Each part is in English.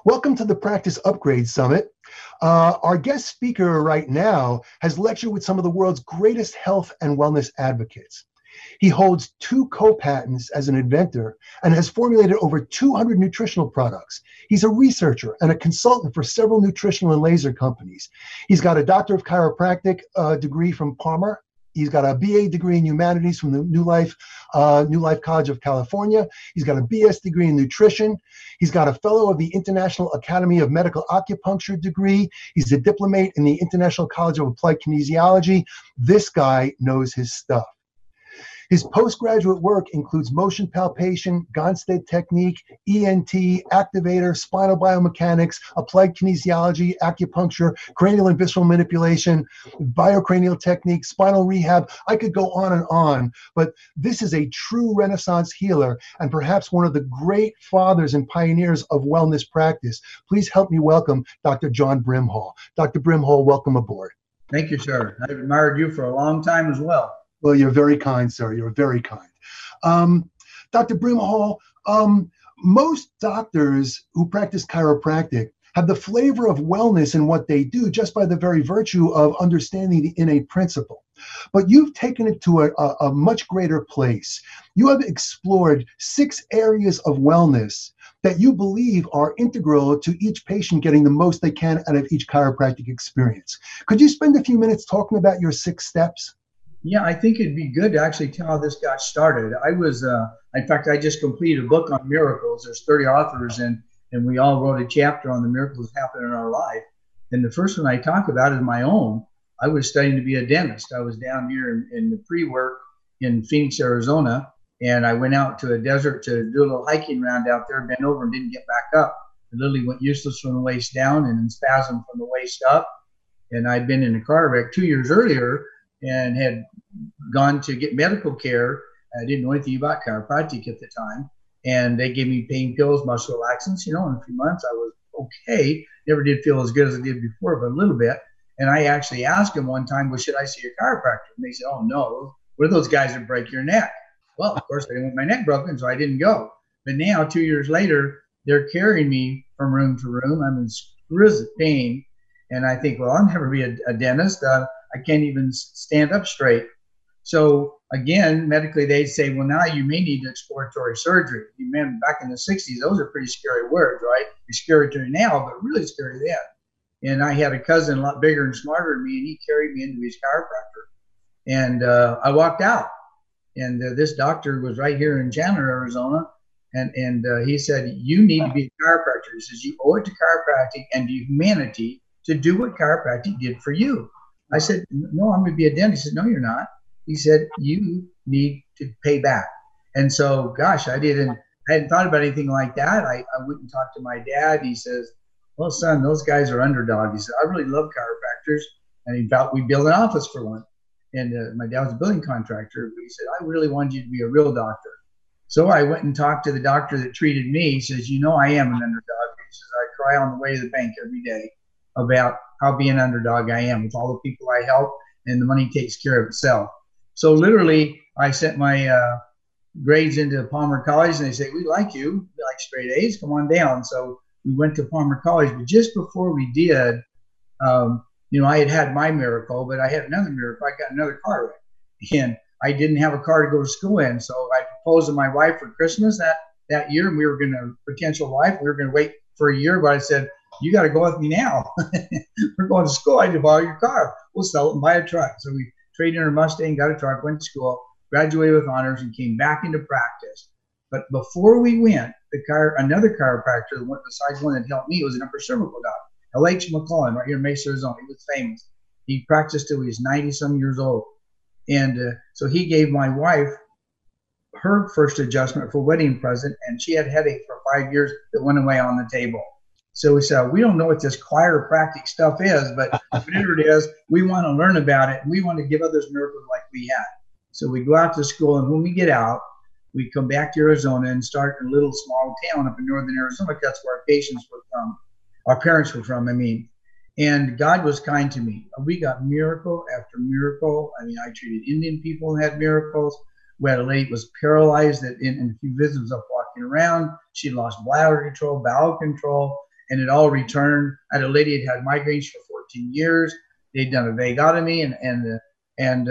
Welcome to the Practice Upgrade Summit. Our guest speaker right now has lectured with some of the world's greatest health and wellness advocates. He holds 2 co-patents as an inventor and has formulated over 200 nutritional products. He's a researcher and a consultant for several nutritional and laser companies. He's got a Doctor of Chiropractic degree from Palmer. He's got a BA degree in humanities from the New Life College of California. He's got a BS degree in nutrition. He's got a fellow of the International Academy of Medical Acupuncture degree. He's a diplomate in the International College of Applied Kinesiology. This guy knows his stuff. His postgraduate work includes motion palpation, Gonstead technique, ENT, activator, spinal biomechanics, applied kinesiology, acupuncture, cranial and visceral manipulation, biocranial technique, spinal rehab. I could go on, but this is a true Renaissance healer and perhaps one of the great fathers and pioneers of wellness practice. Please help me welcome Dr. John Brimhall. Dr. Brimhall, welcome aboard. Thank you, sir. I've admired you for a long time as well. Well, you're very kind, sir. You're very kind. Dr. Brimhall, most doctors who practice chiropractic have the flavor of wellness in what they do just by the very virtue of understanding the innate principle. But you've taken it to a much greater place. You have explored 6 areas of wellness that you believe are integral to each patient getting the most they can out of each chiropractic experience. Could you spend a few minutes talking about your 6 steps? Yeah, I think it'd be good to actually tell how this got started. In fact, I just completed a book on miracles. There's 30 authors, and we all wrote a chapter on the miracles that happen in our life. And the first one I talk about is my own. I was studying to be a dentist. I was down here in the pre-work in Phoenix, Arizona, and I went out to a desert to do a little hiking round out there, bent over and didn't get back up. I literally went useless from the waist down and in spasm from the waist up. And I'd been in a car wreck 2 years earlier and had gone to get medical care. I didn't know anything about chiropractic at the time. And they gave me pain pills, muscle relaxants. In a few months I was okay. Never did feel as good as I did before, but a little bit. And I actually asked them one time, well, should I see a chiropractor? And they said, oh no, we're those guys that break your neck. Well, of course I didn't want my neck broken, so I didn't go. But now, 2 years later, they're carrying me from room to room. I'm in exquisite pain. And I think, well, I'll never be a dentist. I can't even stand up straight. So again, medically, they say, well, now you may need exploratory surgery. You remember back in the 60s, those are pretty scary words, right? They're scary to me now, but really scary then. And I had a cousin a lot bigger and smarter than me, and he carried me into his chiropractor. And I walked out. And this doctor was right here in Chandler, Arizona. And he said, you need to be a chiropractor. He says, you owe it to chiropractic and to humanity to do what chiropractic did for you. I said, no, I'm going to be a dentist. He said, no, you're not. He said, you need to pay back. And so, gosh, I hadn't thought about anything like that. I went and talked to my dad. He says, well, son, those guys are underdogs. He said, I really love chiropractors. And he thought we'd build an office for one. And my dad was a building contractor. But he said, I really wanted you to be a real doctor. So I went and talked to the doctor that treated me. He says, I am an underdog. He says, I cry on the way to the bank every day about how being an underdog I am with all the people I help, and the money takes care of itself. So literally, I sent my grades into Palmer College, and they say, we like you. We like straight A's. Come on down. So we went to Palmer College. But just before we did, I had my miracle, but I had another miracle. I got another car wreck, and I didn't have a car to go to school in. So I proposed to my wife for Christmas that year, and we were going to, potential wife, we were going to wait for a year, but I said, you got to go with me now. We're going to school. I need to borrow your car. We'll sell it and buy a truck. So we traded in our Mustang, got a truck, went to school, graduated with honors, and came back into practice. But before we went, another chiropractor, besides one that helped me, was an upper cervical doc, L.H. McClellan, right here in Mesa, Arizona. He was famous. He practiced till he was 90-some years old. And so he gave my wife her first adjustment for wedding present, and she had a headache for 5 years that went away on the table. So we said, we don't know what this chiropractic stuff is, but whatever it is, we want to learn about it, and we want to give others miracles like we had. So we go out to school, and when we get out, we come back to Arizona and start in a little small town up in northern Arizona, because that's where our patients were from. Our parents were from, And God was kind to me. We got miracle after miracle. I treated Indian people and had miracles. We had a lady who was paralyzed that in a few visits was up walking around. She lost bladder control, bowel control. and it all returned. I had a lady that had migraines for 14 years. They'd done a vagotomy and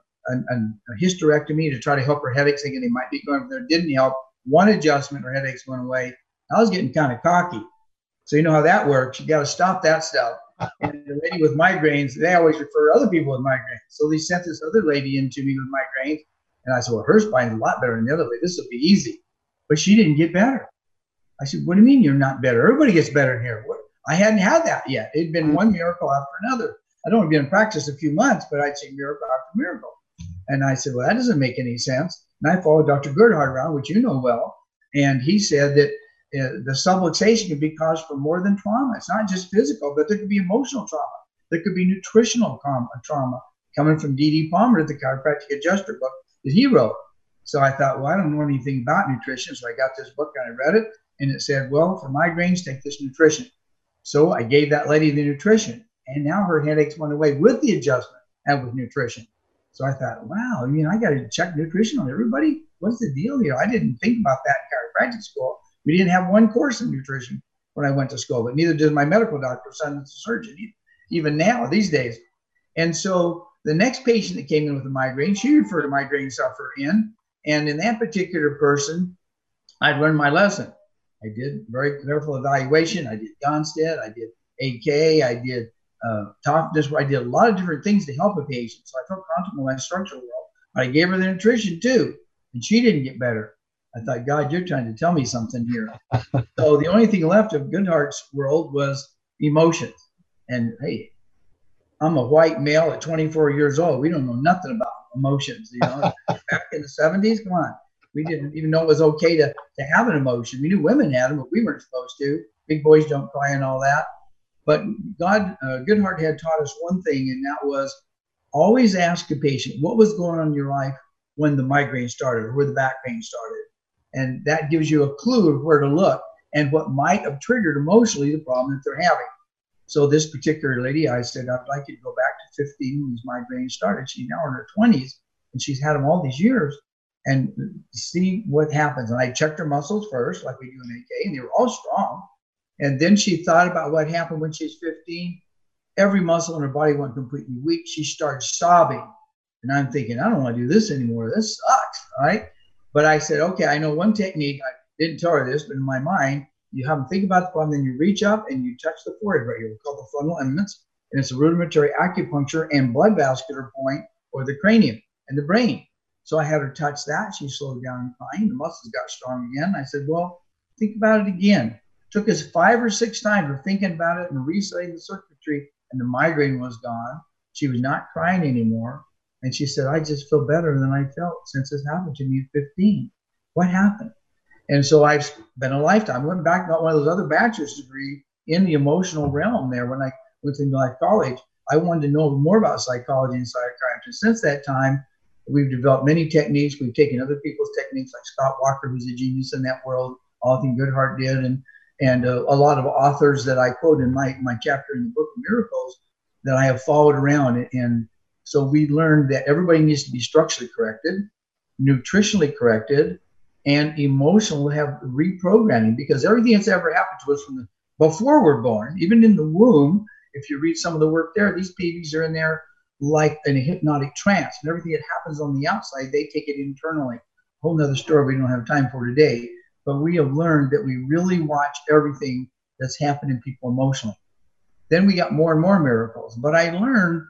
a hysterectomy to try to help her headaches, thinking they might be going there. Didn't help. One adjustment, her headaches went away. I was getting kind of cocky. So you know how that works. You got to stop that stuff. And the lady with migraines, they always refer other people with migraines. So they sent this other lady in to me with migraines. And I said, well, her spine's a lot better than the other lady. This will be easy. But she didn't get better. I said, what do you mean you're not better? Everybody gets better in here. What? I hadn't had that yet. It'd been one miracle after another. I'd only been in practice a few months, but I'd seen miracle after miracle. And I said, well, that doesn't make any sense. And I followed Dr. Gerhard around, which you know well. And he said that the subluxation can be caused from more than trauma. It's not just physical, but there could be emotional trauma. There could be nutritional trauma coming from D.D. Palmer, the chiropractic adjuster book that he wrote. So I thought, well, I don't know anything about nutrition. So I got this book and I read it. And it said, well, for migraines, take this nutrition. So I gave that lady the nutrition. And now her headaches went away with the adjustment and with nutrition. So I thought, wow, I got to check nutrition on everybody. What's the deal here? I didn't think about that in chiropractic school. We didn't have one course in nutrition when I went to school, but neither did my medical doctor, son is a surgeon, even now, these days. And so the next patient that came in with a migraine, she referred a migraine sufferer in. And in that particular person, I'd learned my lesson. I did very careful evaluation. I did Gonstead, I did AK, I did toughness. I did a lot of different things to help a patient. So I felt comfortable in my structural world. But I gave her the nutrition too, and she didn't get better. I thought, God, you're trying to tell me something here. So the only thing left of Goodhart's world was emotions. And hey, I'm a white male at 24 years old. We don't know nothing about emotions. Back in the 70s, come on. We didn't even know it was okay to have an emotion. We knew women had them, but we weren't supposed to. Big boys don't cry and all that. But Goodhart had taught us one thing, and that was always ask a patient what was going on in your life when the migraine started or where the back pain started. And that gives you a clue of where to look and what might have triggered emotionally the problem that they're having. So this particular lady, I said, I'd like you to go back to 15 when these migraines started. She's now in her 20s, and she's had them all these years, and see what happens. And I checked her muscles first, like we do in AK, and they were all strong. And then she thought about what happened when she's 15. Every muscle in her body went completely weak. She started sobbing. And I'm thinking, I don't want to do this anymore. This sucks, right? But I said, okay, I know one technique. I didn't tell her this, but in my mind, you have them think about the problem, then you reach up and you touch the forehead right here. We call the frontal eminence. And it's a rudimentary acupuncture and blood vascular point or the cranium and the brain. So I had her touch that. She slowed down and crying. The muscles got strong again. I said, well, think about it again. Took us 5 or 6 times of thinking about it and resetting the circuitry, and the migraine was gone. She was not crying anymore. And she said, I just feel better than I felt since this happened to me at 15. What happened? And so I've spent a lifetime. I went back, got one of those other bachelor's degree in the emotional realm there when I went to life college. I wanted to know more about psychology and psychiatry. Since that time, we've developed many techniques. We've taken other people's techniques, like Scott Walker, who's a genius in that world, all I think Goodhart did, and a lot of authors that I quote in my chapter in the book of Miracles that I have followed around. And so we learned that everybody needs to be structurally corrected, nutritionally corrected, and emotionally have reprogramming, because everything that's ever happened to us from before we're born, even in the womb, if you read some of the work there, these babies are in there like in a hypnotic trance, and everything that happens on the outside, they take it internally. Whole nother story we don't have time for today. But we have learned that we really watch everything that's happening to people emotionally. Then we got more and more miracles. But I learned,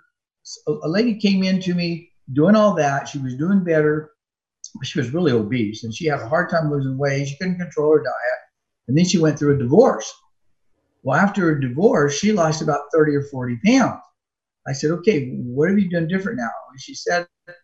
a lady came in to me doing all that. She was doing better, but she was really obese, and she had a hard time losing weight. She couldn't control her diet. And then she went through a divorce. Well, after her divorce, she lost about 30 or 40 pounds. I said, okay, what have you done different now? And she said,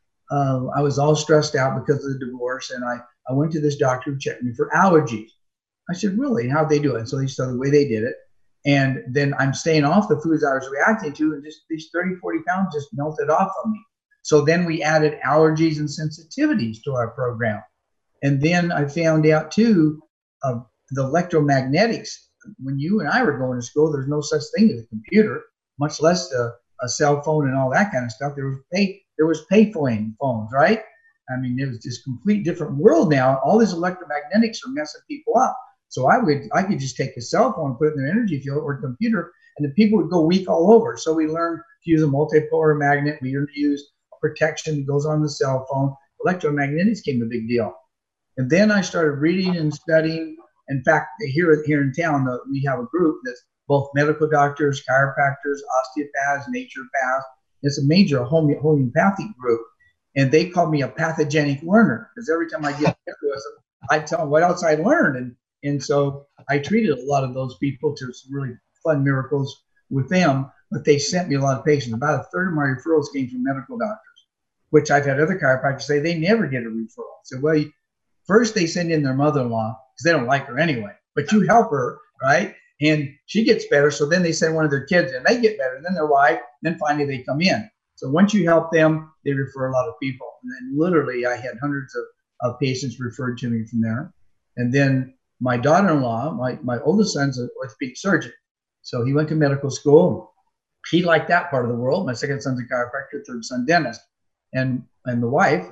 I was all stressed out because of the divorce, and I went to this doctor who checked me for allergies. I said, really? How'd they do it? And so they saw the way they did it. And then I'm staying off the foods I was reacting to, and just these 30, 40 pounds just melted off of me. So then we added allergies and sensitivities to our program. And then I found out, too, the electromagnetics. When you and I were going to school, there's no such thing as a computer, much less a cell phone and all that kind of stuff. There was payphone phones, right? I mean, it was this complete different world now. All these electromagnetics are messing people up. So I could just take a cell phone, put it in their energy field or computer, and the people would go weak all over. So we learned to use a multipolar magnet. We learned to use protection that goes on the cell phone. Electromagnetics became a big deal. And then I started reading and studying. In fact, here in town, we have a group that's both medical doctors, chiropractors, osteopaths, naturopaths. It's a major homeopathic group. And they call me a pathogenic learner because every time I get together with them, I tell them what else I learned. And so I treated a lot of those people to some really fun miracles with them. But they sent me a lot of patients. About a third of my referrals came from medical doctors, which I've had other chiropractors say they never get a referral. So, well, first they send in their mother-in-law because they don't like her anyway, but you help her, right? And she gets better. So then they send one of their kids and they get better. And then their wife, then finally they come in. So once you help them, they refer a lot of people. And then literally I had hundreds of patients referred to me from there. And then my daughter-in-law, my oldest son's an orthopedic surgeon. So he went to medical school. He liked that part of the world. My second son's a chiropractor, third son dentist. And the wife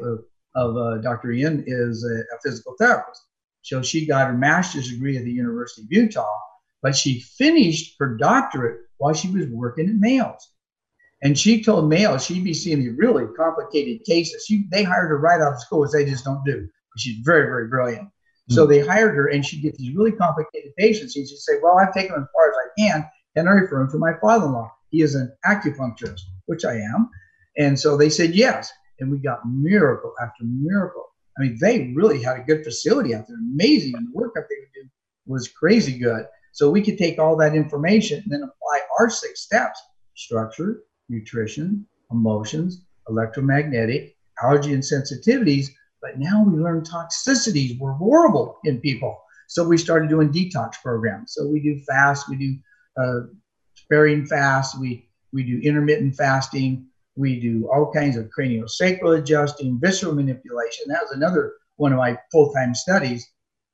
of Dr. Ian is a physical therapist. So she got her master's degree at the University of Utah, but she finished her doctorate while she was working at Mayo's. And she told Mayo she'd be seeing the really complicated cases. They hired her right out of school, which they just don't do. She's very, very brilliant. So they hired her, and she'd get these really complicated patients. And she'd say, well, I've taken them as far as I can, and I refer them to my father-in-law. He is an acupuncturist, which I am. And so they said yes. And we got miracle after miracle. I mean, they really had a good facility out there, amazing. And the work that they would do was crazy good. So we could take all that information and then apply our 6 steps: structure, nutrition, emotions, electromagnetic, allergy and sensitivities. But now we learn toxicities were horrible in people. So we started doing detox programs. So we do fast, we do sparing fast, we do intermittent fasting. We do all kinds of craniosacral adjusting, visceral manipulation. That was another one of my full-time studies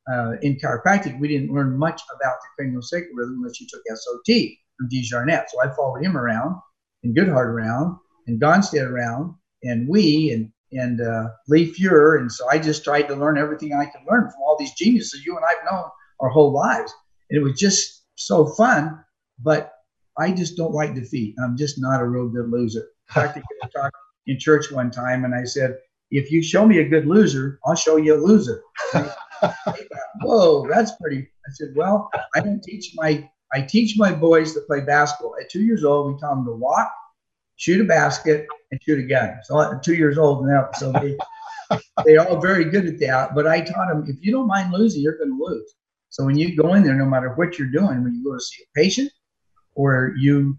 in chiropractic. We didn't learn much about the craniosacral rhythm unless you took SOT from Desjarnette. So I followed him around, and Goodhart around, and Gonstead around, and and Lee Fuhrer. And so I just tried to learn everything I could learn from all these geniuses you and I've known our whole lives. And it was just so fun, but I just don't like defeat. I'm just not a real good loser. In fact, I talked in church one time, and I said, if you show me a good loser, I'll show you a loser. Whoa, that's pretty. I said, well, I teach my boys to play basketball. At 2 years old, we taught them to walk, shoot a basket, and shoot a gun. So I'm 2 years old now, so they're all very good at that. But I taught them, if you don't mind losing, you're going to lose. So when you go in there, no matter what you're doing, when you go to see a patient or you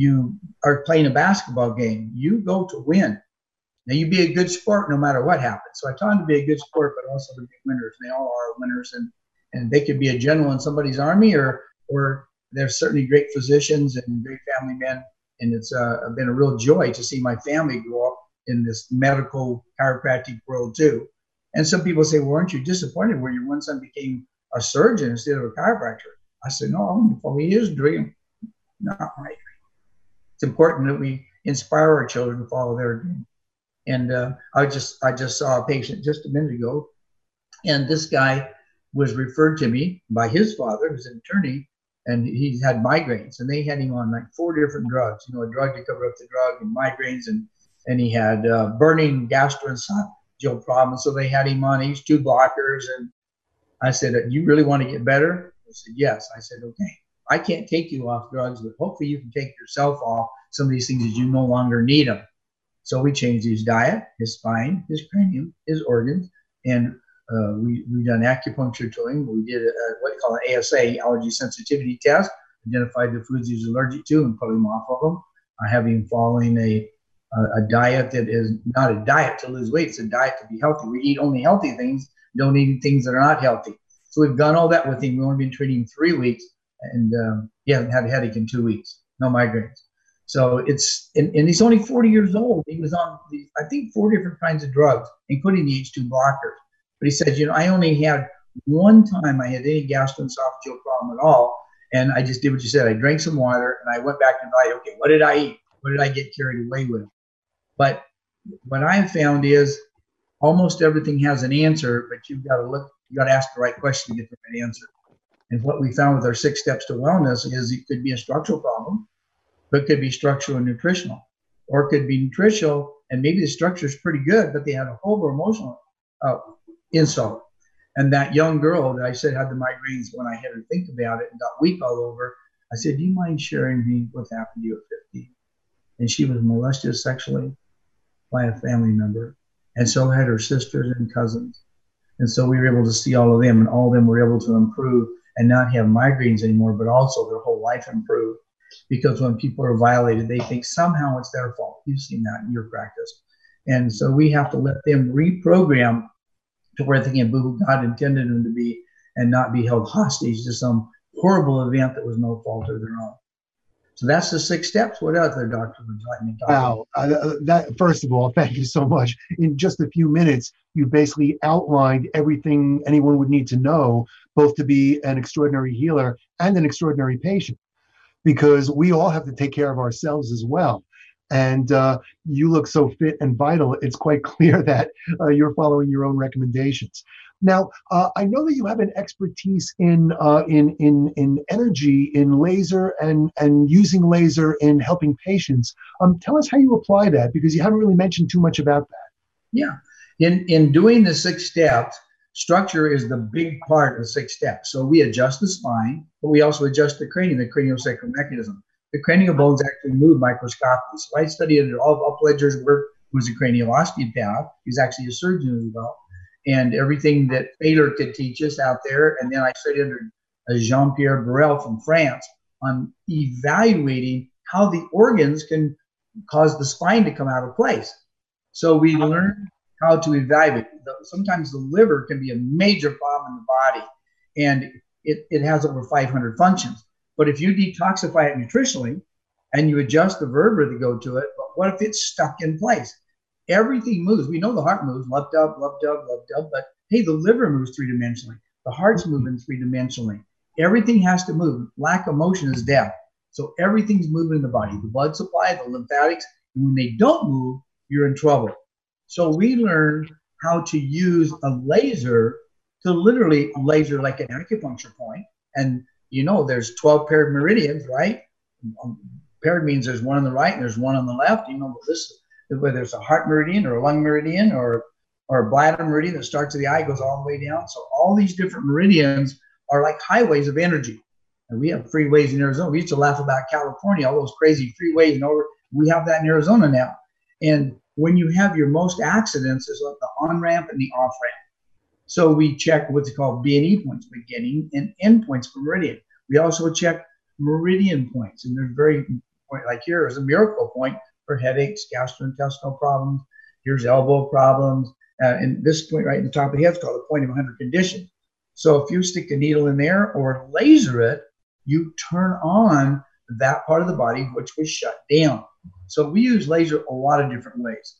are playing a basketball game, you go to win. Now, you be a good sport no matter what happens. So I taught them to be a good sport, but also to be winners. They all are winners, and they could be a general in somebody's army, or they're certainly great physicians and great family men. And it's been a real joy to see my family grow up in this medical chiropractic world too. And some people say, well, aren't you disappointed where your one son became a surgeon instead of a chiropractor? I said, no, I want to follow his dream, not my dream. It's important that we inspire our children to follow their dream. And I just saw a patient just a minute ago, and this guy was referred to me by his father, who's an attorney, and he had migraines, and they had him on like 4 different drugs, a drug to cover up the drug and migraines, and he had burning gastroesophageal problems. So they had him on these 2 blockers, and I said, you really want to get better? He said, yes. I said, okay. I can't take you off drugs, but hopefully you can take yourself off some of these things as you no longer need them. So we changed his diet, his spine, his cranium, his organs, and we done acupuncture to him. We did what you call an ASA, allergy sensitivity test, identified the foods he was allergic to and put him off of them. I have him following a diet that is not a diet to lose weight. It's a diet to be healthy. We eat only healthy things, don't eat things that are not healthy. So we've done all that with him. We've only been treating him 3 weeks, and he hasn't had a headache in 2 weeks, no migraines. So it's, and he's only 40 years old. He was on, I think, 4 different kinds of drugs, including the H2 blockers. But he said, I only had one time I had any gastroesophageal problem at all. And I just did what you said. I drank some water, and I went back and thought, okay, what did I eat? What did I get carried away with? But what I found is almost everything has an answer, but you've got to look, you got to ask the right question to get the right answer. And what we found with our 6 steps to wellness is it could be a structural problem, but it could be structural and nutritional, or it could be nutritional and maybe the structure is pretty good, but they had a whole emotional insult. And that young girl that I said had the migraines, when I had her think about it and got weak all over, I said, do you mind sharing me what happened to you at 15? And she was molested sexually by a family member. And so had her sisters and cousins. And so we were able to see all of them, and all of them were able to improve and not have migraines anymore, but also their whole life improved. Because when people are violated, they think somehow it's their fault. You've seen that in your practice. And so we have to let them reprogram to where they can be who God intended them to be and not be held hostage to some horrible event that was no fault of their own. So that's the 6 steps. What other, doctor, would you like me to talk about? Wow. That, first of all, thank you so much. In just a few minutes, you basically outlined everything anyone would need to know, both to be an extraordinary healer and an extraordinary patient, because we all have to take care of ourselves as well. And you look so fit and vital. It's quite clear that you're following your own recommendations. Now, I know that you have an expertise in energy, in laser, and using laser in helping patients. Tell us how you apply that, because you haven't really mentioned too much about that. Yeah, in doing the 6 steps, structure is the big part of 6 steps. So we adjust the spine, but we also adjust the cranium, the craniosacral mechanism. The cranial bones actually move microscopically. So I studied all of Upledger's work, who was a cranial osteopath. He's actually a surgeon as well. And everything that Baylor could teach us out there. And then I studied under Jean-Pierre Burrell from France on evaluating how the organs can cause the spine to come out of place. So we learned how to evaluate. Sometimes the liver can be a major problem in the body, and it has over 500 functions. But if you detoxify it nutritionally and you adjust the vertebra to go to it, but what if it's stuck in place? Everything moves. We know the heart moves, left up, but hey, the liver moves 3-dimensionally. The heart's moving 3-dimensionally. Everything has to move. Lack of motion is death. So everything's moving in the body. The blood supply, the lymphatics, and when they don't move, you're in trouble. So we learned how to use a laser to literally laser like an acupuncture point. And you know, there's 12 paired meridians, right? Paired means there's one on the right and there's one on the left. You know, this, whether it's a heart meridian or a lung meridian or a bladder meridian that starts at the eye, goes all the way down. So all these different meridians are like highways of energy. And we have freeways in Arizona. We used to laugh about California, all those crazy freeways. You know, we have that in Arizona now. And when you have your most accidents, is like the on-ramp and the off-ramp. So we check what's called B&E points, beginning and end points for meridian. We also check meridian points. And there's very, like here is a miracle point for headaches, gastrointestinal problems. Here's elbow problems. And this point right in the top of the head is called the point of 100 conditions. So if you stick a needle in there or laser it, you turn on that part of the body which was shut down. So we use laser a lot of different ways.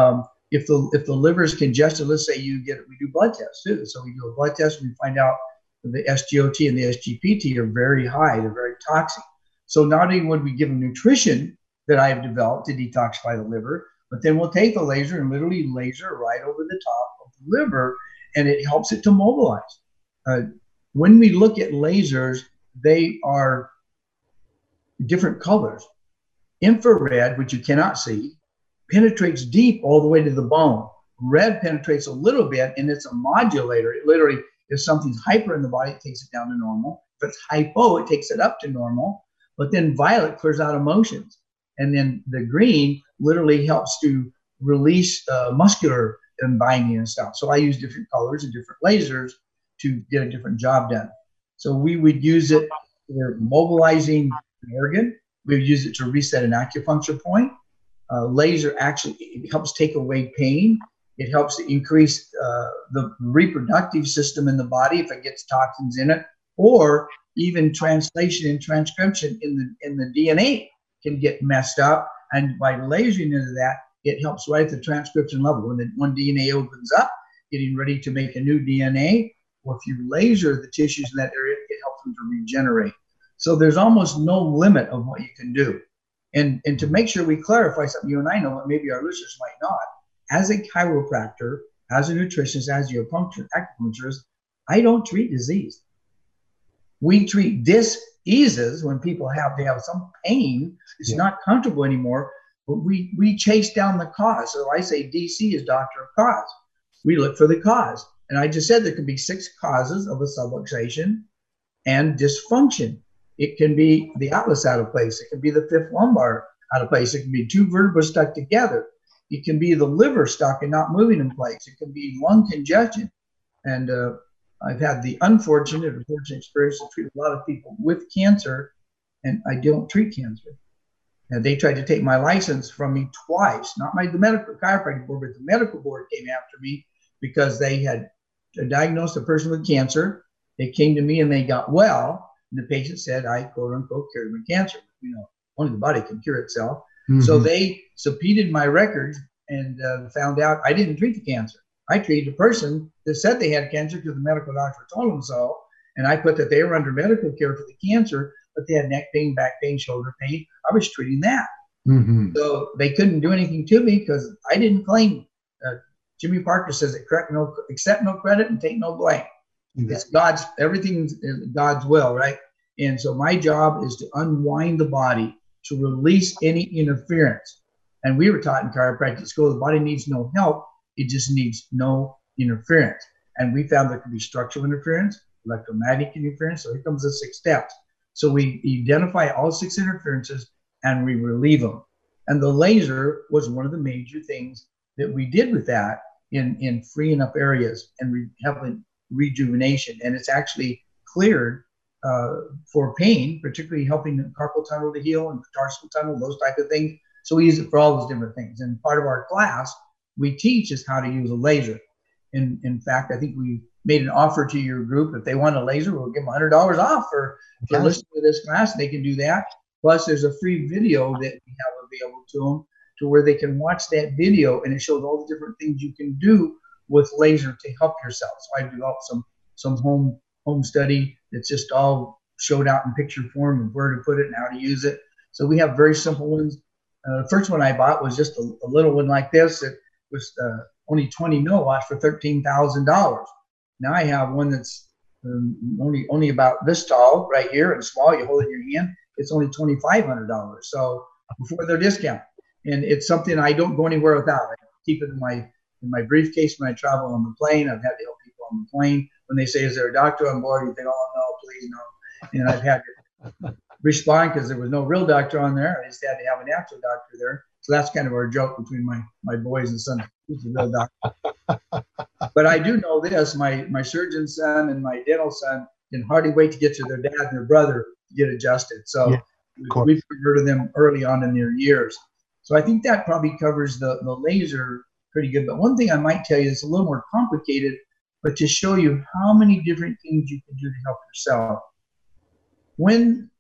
If the liver is congested, let's say we do blood tests too. So we do a blood test and we find out the SGOT and the SGPT are very high. They're very toxic. So not only would we give them nutrition that I have developed to detoxify the liver, but then we'll take the laser and literally laser right over the top of the liver, and it helps it to mobilize. When we look at lasers, they are different colors. Infrared, which you cannot see, penetrates deep all the way to the bone. Red penetrates a little bit, and it's a modulator. It literally, if something's hyper in the body, it takes it down to normal. If it's hypo, it takes it up to normal. But then violet clears out emotions. And then the green literally helps to release muscular and binding and stuff. So I use different colors and different lasers to get a different job done. So we would use it for mobilizing an organ. We would use it to reset an acupuncture point. Laser actually, it helps take away pain. It helps to increase the reproductive system in the body if it gets toxins in it, or even translation and transcription in the DNA can get messed up. And by lasering into that, it helps right at the transcription level. When one DNA opens up, getting ready to make a new DNA, well, if you laser the tissues in that area, it helps them to regenerate. So there's almost no limit of what you can do. And to make sure we clarify something you and I know, but maybe our listeners might not, as a chiropractor, as a nutritionist, as a acupuncturist, I don't treat disease. We treat diseases when people have some pain. It's not comfortable anymore, but we chase down the cause. So I say DC is doctor of cause. We look for the cause. And I just said there can be 6 causes of a subluxation and dysfunction. It can be the atlas out of place. It can be the 5th lumbar out of place. It can be 2 vertebrae stuck together. It can be the liver stuck and not moving in place. It can be lung congestion. And I've had the unfortunate experience to treat a lot of people with cancer, and I don't treat cancer. And they tried to take my license from me twice, not the medical chiropractic board, but the medical board came after me because they had diagnosed a person with cancer. They came to me and they got well. And the patient said, I quote unquote cured my cancer. You know, only the body can cure itself. Mm-hmm. So they subpoenaed my records and found out I didn't treat the cancer. I treated a person that said they had cancer because the medical doctor told them so. And I put that they were under medical care for the cancer, but they had neck pain, back pain, shoulder pain. I was treating that. Mm-hmm. So they couldn't do anything to me because I didn't claim. Jimmy Parker says accept no credit and take no blame. Mm-hmm. It's everything's God's will, right? And so my job is to unwind the body, to release any interference. And we were taught in chiropractic school, the body needs no help. It just needs no interference. And we found there could be structural interference, electromagnetic interference. So here comes the 6 steps. So we identify all 6 interferences and we relieve them. And the laser was one of the major things that we did with that in freeing up areas and having rejuvenation. And it's actually cleared for pain, particularly helping the carpal tunnel to heal and tarsal tunnel, those type of things. So we use it for all those different things. And part of our class we teach is how to use a laser. In fact, I think we made an offer to your group. If they want a laser, we'll give them $100 off for listening to this class. They can do that. Plus, there's a free video that we have available to them to where they can watch that video, and it shows all the different things you can do with laser to help yourself. So I developed some home study that's just all showed out in picture form of where to put it and how to use it. So we have very simple ones. The first one I bought was just a little one like this. It was only 20 milliwatts for $13,000. Now I have one that's only about this tall right here and small. You hold it in your hand. It's only $2,500. So before their discount, and it's something I don't go anywhere without. I keep it in my briefcase when I travel on the plane. I've had to help people on the plane when they say, "Is there a doctor on board?" You think, "Oh no, please no." And I've had to respond because there was no real doctor on there. I just had to have a natural doctor there. So that's kind of our joke between my boys and sons. Who's the real doctor? But I do know this: my surgeon son and my dental son can hardly wait to get to their dad and their brother to get adjusted. So we've converted them early on in their years. So I think that probably covers the laser pretty good. But one thing I might tell you is a little more complicated, but to show you how many different things you can do to help yourself. When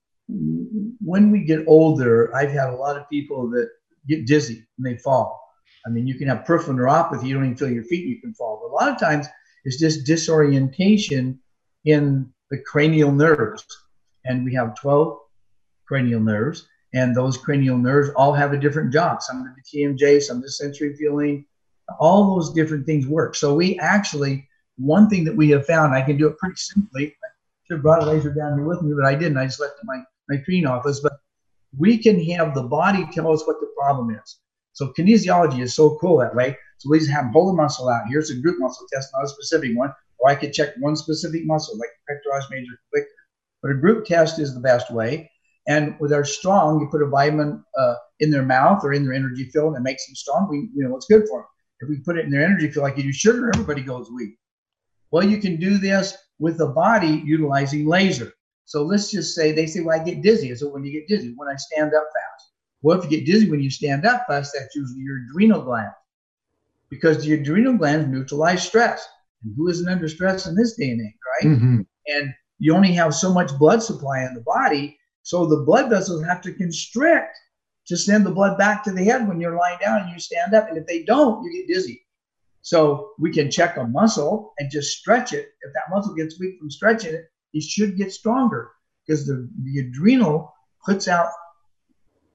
we get older, I've had a lot of people that get dizzy and they fall. I mean, you can have peripheral neuropathy, you don't even feel your feet, you can fall. But a lot of times it's just disorientation in the cranial nerves. And we have 12 cranial nerves, and those cranial nerves all have a different job. Some of the TMJ, some of the sensory feeling, all those different things work. So we actually, one thing that we have found, I can do it pretty simply. I should have brought a laser down here with me, but I didn't. I just left it in my training office. But we can have the body tell us what the problem is. So kinesiology is so cool that way. So we just have them hold the muscle out. Here's a group muscle test, not a specific one. Or I could check one specific muscle, like pectoralis major flex. But a group test is the best way. And with our strong, you put a vitamin in their mouth or in their energy field, and it makes them strong. We know what's good for them. If we put it in their energy field like you do sugar, everybody goes weak. Well, you can do this with the body utilizing laser. So let's just say, they say, well, I get dizzy. So when you get dizzy, when I stand up fast. Well, if you get dizzy when you stand up fast, that's usually your adrenal gland. Because the adrenal glands neutralize stress. And who isn't under stress in this day and age, right? Mm-hmm. And you only have so much blood supply in the body. So the blood vessels have to constrict to send the blood back to the head when you're lying down and you stand up. And if they don't, you get dizzy. So we can check a muscle and just stretch it. If that muscle gets weak from stretching it, it should get stronger because the adrenal puts out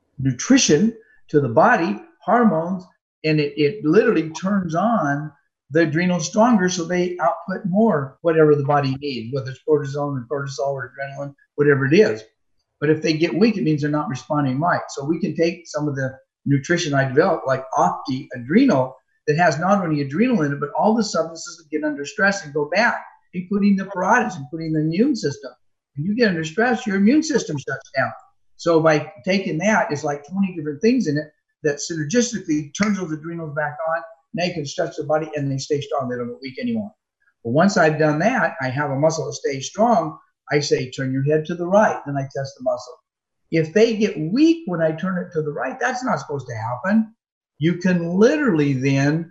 nutrition to the body, hormones, and it literally turns on the adrenals stronger, so they output more whatever the body needs, whether it's cortisone or cortisol or adrenaline, whatever it is. But if they get weak, it means they're not responding right. So we can take some of the nutrition I developed, like Opti Adrenal, that has not only adrenal in it, but all the substances that get under stress and go bad, including the parotid, including the immune system. When you get under stress, your immune system shuts down. So by taking that, it's like 20 different things in it that synergistically turns those adrenals back on. Now you can stretch the body and they stay strong. They don't get weak anymore. But once I've done that, I have a muscle that stays strong. I say, turn your head to the right. Then I test the muscle. If they get weak when I turn it to the right, that's not supposed to happen. You can literally then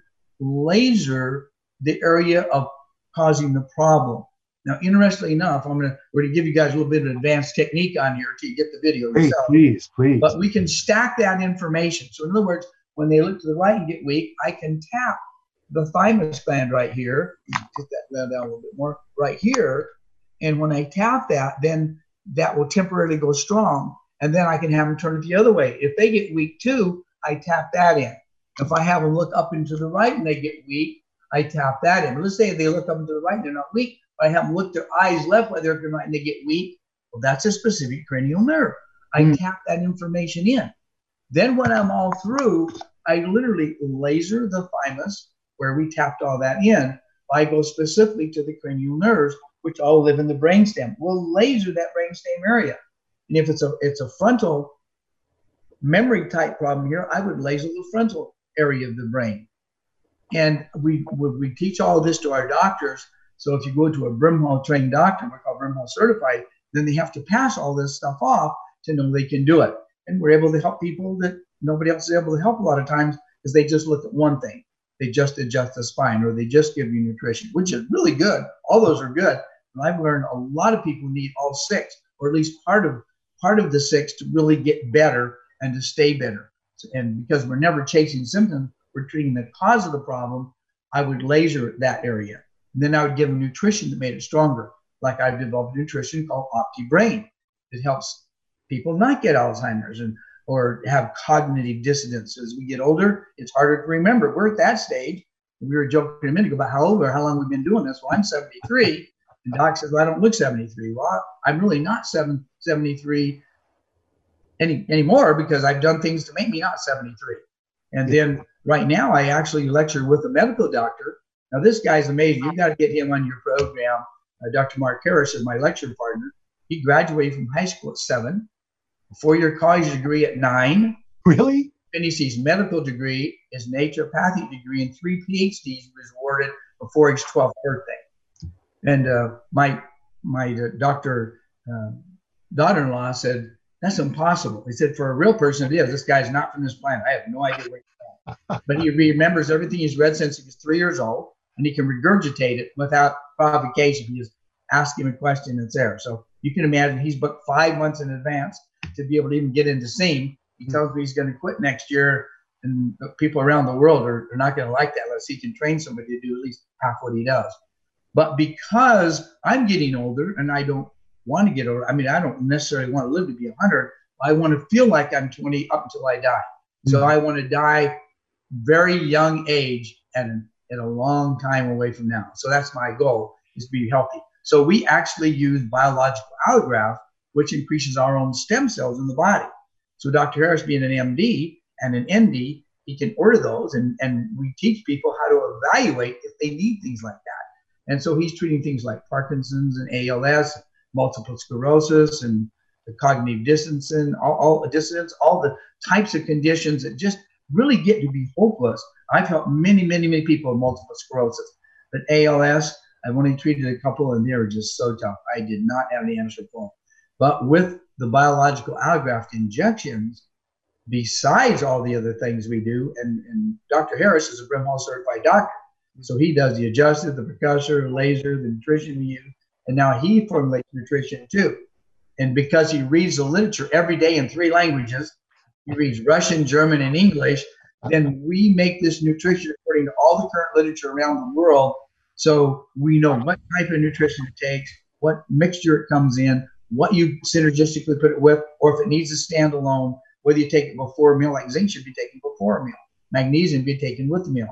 laser the area of causing the problem. Now, interestingly enough, we're going to give you guys a little bit of advanced technique on here till you get the video yourself. Please. But we can stack that information. So in other words, when they look to the right and get weak, I can tap the thymus gland right here. Get that gland down a little bit more right here. And when I tap that, then that will temporarily go strong. And then I can have them turn it the other way. If they get weak too, I tap that in. If I have them look up and to the right and they get weak, I tap that in. But let's say they look up and to the right and they're not weak, but I have them look their eyes left while they're right and they get weak. Well, that's a specific cranial nerve. I tap that information in. Then when I'm all through, I literally laser the thymus where we tapped all that in. I go specifically to the cranial nerves, which all live in the brainstem. We'll laser that brainstem area. And if it's a frontal memory type problem here, I would laser the frontal area of the brain. And we teach all of this to our doctors. So if you go to a Brimhall trained doctor, we're called Brimhall certified, then they have to pass all this stuff off to know they can do it. And we're able to help people that nobody else is able to help a lot of times because they just look at one thing. They just adjust the spine or they just give you nutrition, which is really good. All those are good. And I've learned a lot of people need all six, or at least part of the six to really get better and to stay better. And because we're never chasing symptoms, we're treating the cause of the problem, I would laser that area. And then I would give them nutrition that made it stronger. Like I've developed nutrition called OptiBrain. It helps people not get Alzheimer's or have cognitive dissonance. As we get older, it's harder to remember. We're at that stage. We were joking a minute ago about how old or how long we've been doing this. Well, I'm 73. And Doc says, well, I don't look 73. Well, I'm really not 73 anymore because I've done things to make me not 73. And then right now I actually lecture with a medical doctor. Now this guy's amazing. You got to get him on your program. Dr. Mark Harris is my lecture partner. He graduated from high school at 7, a 4-year college degree at 9. Really? Finished his medical degree, his naturopathic degree, and 3 PhDs he was awarded before his 12th birthday. And my doctor daughter-in-law said, that's impossible. He said, for a real person, it is. This guy's not from this planet. I have no idea where he's from. But he remembers everything he's read since he was 3 years old, and he can regurgitate it without provocation. You just ask him a question, it's there. So you can imagine he's booked 5 months in advance to be able to even get in to see him. He tells me he's going to quit next year, and people around the world are not going to like that unless he can train somebody to do at least half what he does. But because I'm getting older and I don't want to get older, I mean, I don't necessarily want to live to be 100. I want to feel like I'm 20 up until I die. So I want to die very young age and a long time away from now. So that's my goal, is to be healthy. So we actually use biological allograft, which increases our own stem cells in the body. So Dr. Harris, being an MD and an ND, he can order those, and we teach people how to evaluate if they need things like that. And so he's treating things like Parkinson's and ALS, multiple sclerosis, and the cognitive dissonance, and all the types of conditions that just really get to be hopeless. I've helped many, many, many people with multiple sclerosis. But ALS, I've only treated a couple, and they were just so tough. I did not have any answer for them. But with the biological allograft injections, besides all the other things we do, and Dr. Harris is a Brimhall certified doctor. So he does the adjusted, the percussor, the laser, the nutrition we use, and now he formulates nutrition too. And because he reads the literature every day in 3 languages, he reads Russian, German, and English, then we make this nutrition according to all the current literature around the world. So we know what type of nutrition it takes, what mixture it comes in, what you synergistically put it with, or if it needs to stand alone, whether you take it before a meal, like zinc should be taken before a meal, magnesium be taken with the meal.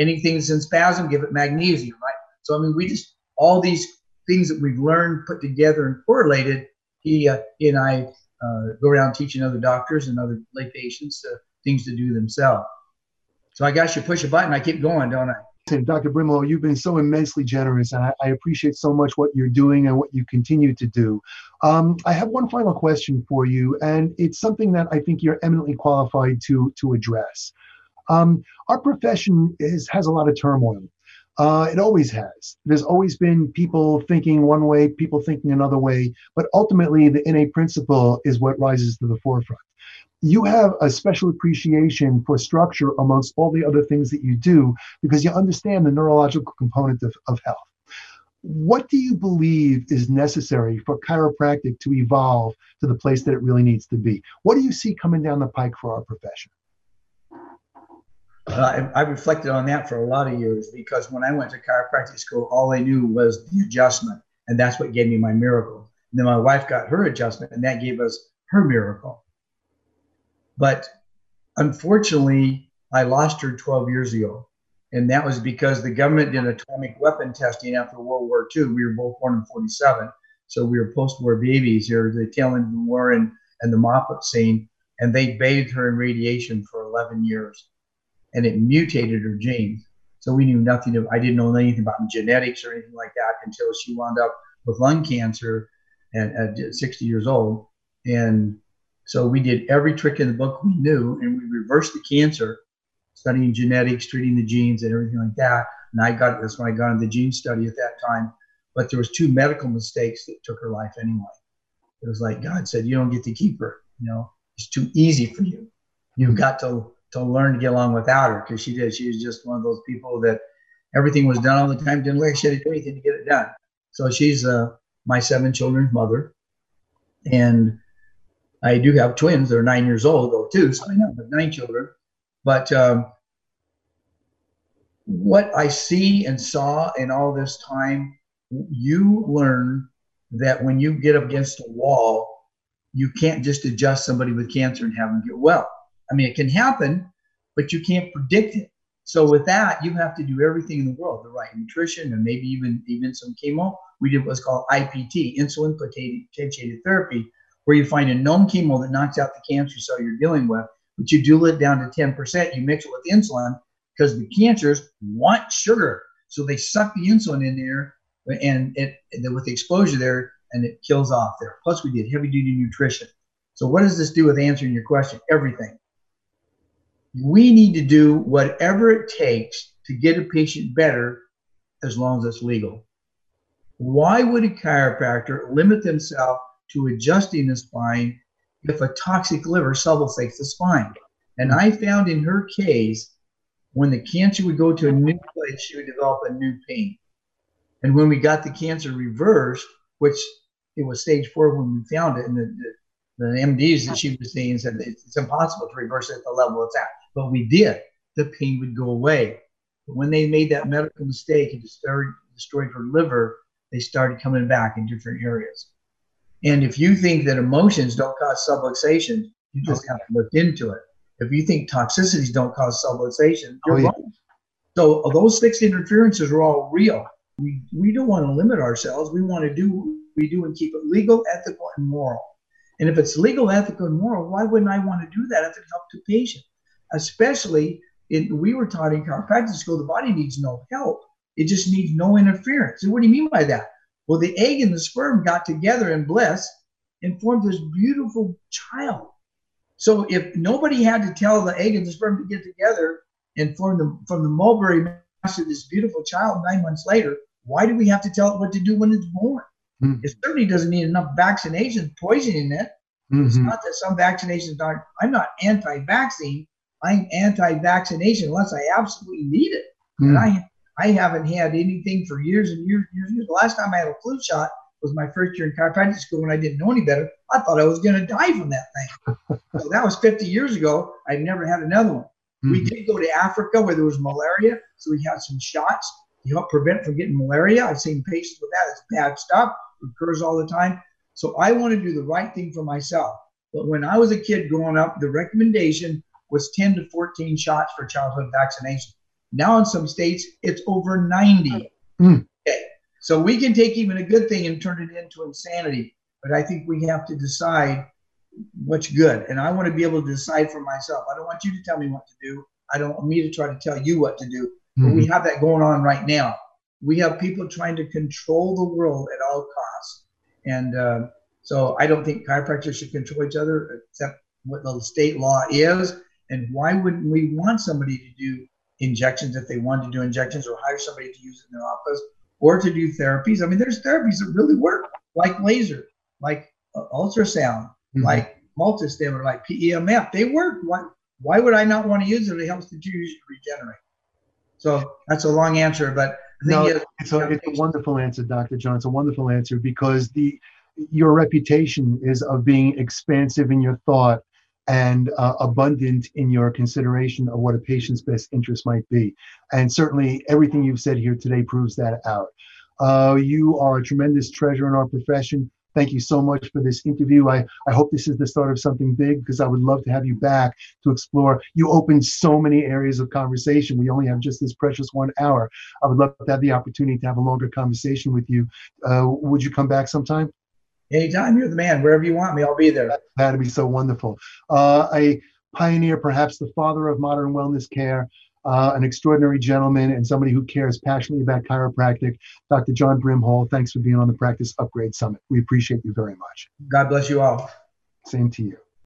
anything that's in spasm, give it magnesium, right? So, I mean, we just, all these things that we've learned, put together and correlated, he and I go around teaching other doctors and other lay patients things to do themselves. So I guess you push a button, I keep going, don't I? Dr. Brimelow, you've been so immensely generous, and I appreciate so much what you're doing and what you continue to do. I have one final question for you, and it's something that I think you're eminently qualified to address. Our profession has a lot of turmoil. It always has. There's always been people thinking one way, people thinking another way, but ultimately the innate principle is what rises to the forefront. You have a special appreciation for structure amongst all the other things that you do because you understand the neurological component of health. What do you believe is necessary for chiropractic to evolve to the place that it really needs to be? What do you see coming down the pike for our profession? I reflected on that for a lot of years because when I went to chiropractic school, all I knew was the adjustment, and that's what gave me my miracle. And then my wife got her adjustment, and that gave us her miracle. But unfortunately, I lost her 12 years ago. And that was because the government did atomic weapon testing after World War II. We were both born in 47. So we were post-war babies here, the tail end of the war and the mop-up scene. And they bathed her in radiation for 11 years. And it mutated her genes. So we knew nothing. I didn't know anything about genetics or anything like that until she wound up with lung cancer at 60 years old. And so we did every trick in the book we knew, and we reversed the cancer, studying genetics, treating the genes, and everything like that. And that's when I got into the gene study at that time. But there was 2 medical mistakes that took her life anyway. It was like God said, you don't get to keep her. It's too easy for you. You've got to learn to get along without her, because she did. She was just one of those people that everything was done all the time, didn't like she had to do anything to get it done. So she's my 7 children's mother. And I do have twins. They're 9 years old, though, too. So I know I have 9 children. But what I see and saw in all this time, you learn that when you get up against a wall, you can't just adjust somebody with cancer and have them get well. I mean, it can happen, but you can't predict it. So with that, you have to do everything in the world, the right nutrition, and maybe even some chemo. We did what's called IPT, insulin potentiated therapy, where you find a known chemo that knocks out the cancer cell you're dealing with, but you dilute it down to 10%. You mix it with insulin because the cancers want sugar. So they suck the insulin in there, and with the exposure there, and it kills off there. Plus, we did heavy-duty nutrition. So what does this do with answering your question? Everything. We need to do whatever it takes to get a patient better as long as it's legal. Why would a chiropractor limit themselves to adjusting the spine if a toxic liver subluxates the spine? And I found in her case, when the cancer would go to a new place, she would develop a new pain. And when we got the cancer reversed, which it was stage 4 when we found it, and the MDs that she was seeing said it's impossible to reverse it at the level it's at. But we did. The pain would go away. But when they made that medical mistake and destroyed her liver, they started coming back in different areas. And if you think that emotions don't cause subluxation, you just have to look into it. If you think toxicities don't cause subluxation, you're wrong. So those fixed interferences are all real. We don't want to limit ourselves. We want to do what we do and keep it legal, ethical, and moral. And if it's legal, ethical, and moral, why wouldn't I want to do that if it helped the patient? Especially, we were taught in chiropractic school, the body needs no help. It just needs no interference. And what do you mean by that? Well, the egg and the sperm got together in bliss and formed this beautiful child. So if nobody had to tell the egg and the sperm to get together and form from the mulberry mass to this beautiful child 9 months later, why do we have to tell it what to do when it's born? It certainly doesn't need enough vaccination poisoning it. It's not that some vaccinations aren't. I'm not anti-vaccine. I'm anti-vaccination unless I absolutely need it. And I haven't had anything for years and years and years. The last time I had a flu shot was my first year in chiropractic school when I didn't know any better. I thought I was going to die from that thing. So that was 50 years ago. I've never had another one. We did go to Africa where there was malaria, so we had some shots to help prevent from getting malaria. I've seen patients with that. It's bad stuff. It occurs all the time. So I want to do the right thing for myself. But when I was a kid growing up, the recommendation was 10 to 14 shots for childhood vaccination. Now in some states, it's over 90. Mm. Okay. So we can take even a good thing and turn it into insanity. But I think we have to decide what's good. And I want to be able to decide for myself. I don't want you to tell me what to do. I don't want me to try to tell you what to do. But we have that going on right now. We have people trying to control the world at all costs. And so I don't think chiropractors should control each other, except what the state law is. And why wouldn't we want somebody to do injections if they want to do injections, or hire somebody to use it in their office, or to do therapies? I mean, there's therapies that really work, like laser, like ultrasound, like multistim, like PEMF. They work. Why would I not want to use it? It helps the tissue regenerate. So that's a long answer, but no, it's a wonderful answer, Dr. John. It's a wonderful answer, because your reputation is of being expansive in your thought and abundant in your consideration of what a patient's best interest might be. And certainly everything you've said here today proves that out. You are a tremendous treasure in our profession. Thank you so much for this interview. I hope this is the start of something big, because I would love to have you back to explore. You opened so many areas of conversation. We only have just this precious 1 hour. I would love to have the opportunity to have a longer conversation with you. Would you come back sometime? Anytime. You're the man. Wherever you want me, I'll be there. That'd be so wonderful. A pioneer, perhaps the father of modern wellness care, an extraordinary gentleman, and somebody who cares passionately about chiropractic, Dr. John Brimhall. Thanks for being on the Practice Upgrade Summit. We appreciate you very much. God bless you all. Same to you.